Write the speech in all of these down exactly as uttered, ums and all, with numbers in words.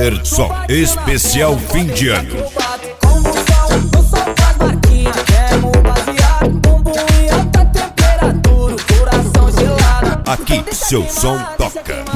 Anderson, especial fim de ano. Aqui seu som toca.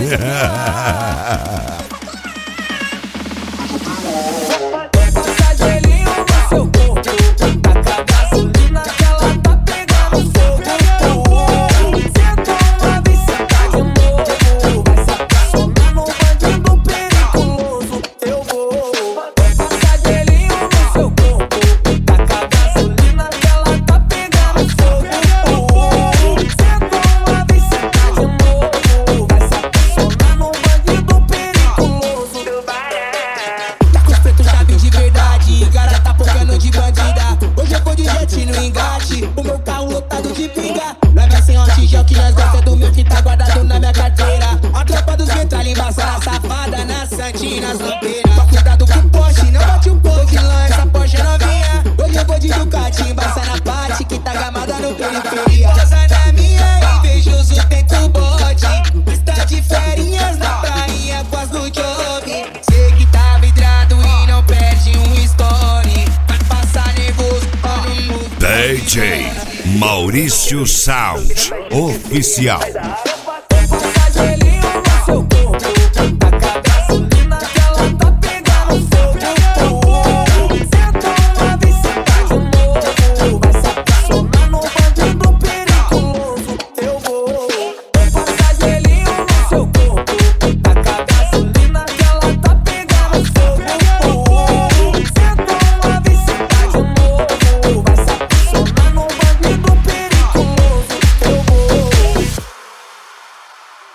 O meu carro lotado de pinga. Leva sem oxigênio que nós gosta do meu que tá guardado na minha carteira. A tropa dos metralha embaçada, na safada, na santinha, nas lampeiras. Só cuidado com o Porsche, não bate um pouco de lã, essa Porsche é novinha. Hoje eu vou de Ducati, embaça na parte que tá gamada no periferia. Posa na minha, invejoso tenta o bote. Está de ferinhas na praia, com as no job. Sei que tá vidrado e não perde um story. Vai passar nervoso, olha o D J Maurício Sound Oficial.